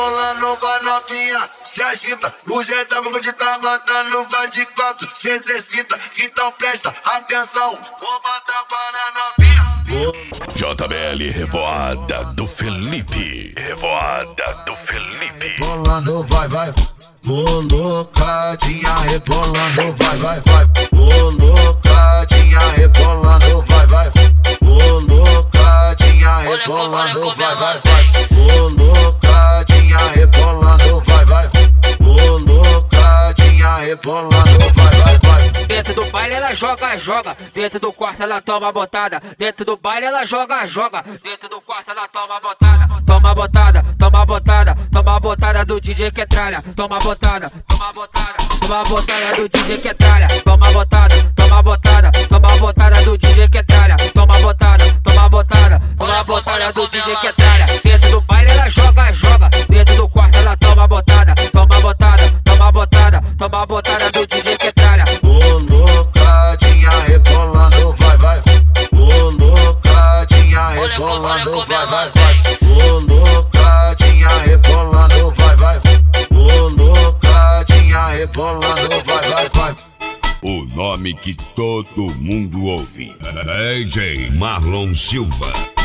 rebolando, vai novinha, se agita. O GW de tá mandando, vai de quatro, se exercita. Então presta atenção, vou botar para novinha. JBL Revoada do Felipe. Revoada do Felipe. Rebolando, vai, vai. Ô loucadinha, rebolando, vai, vai, vai. Ô loucadinha, rebolando, vai, vai. Ô loucadinha, rebolando, vai, vai, vai. Ô loucadinha, rebolando, vai, vai. Ô loucadinha, rebolando, vai, vai, vai. Dentro do baile ela joga, joga. Dentro do quarto ela toma botada. Dentro do baile ela joga, joga. Dentro do quarto ela toma botada. Toma botada, toma botada. Toma botada do DJ que é tralha. Toma botada, toma botada. Toma botada do DJ que é tralha. Toma botada, toma botada. Toma botada do DJ que é tralha. Toma botada, toma botada. Toma botada do DJ que é tralha. Dentro do baile ela joga, joga. Dentro do quarto ela toma botada. Toma botada, toma botada. Toma botada do DJ que é tralha. Ô loucadinha, rebolando, vai, vai. Ô loucadinha, rebolando, vai, vai, vai. Ô loucadinha, rebolando, vai, vai. Ô loucadinha, rebolando, vai, vai, vai. O nome que todo mundo ouve. DJ Marlon Silva.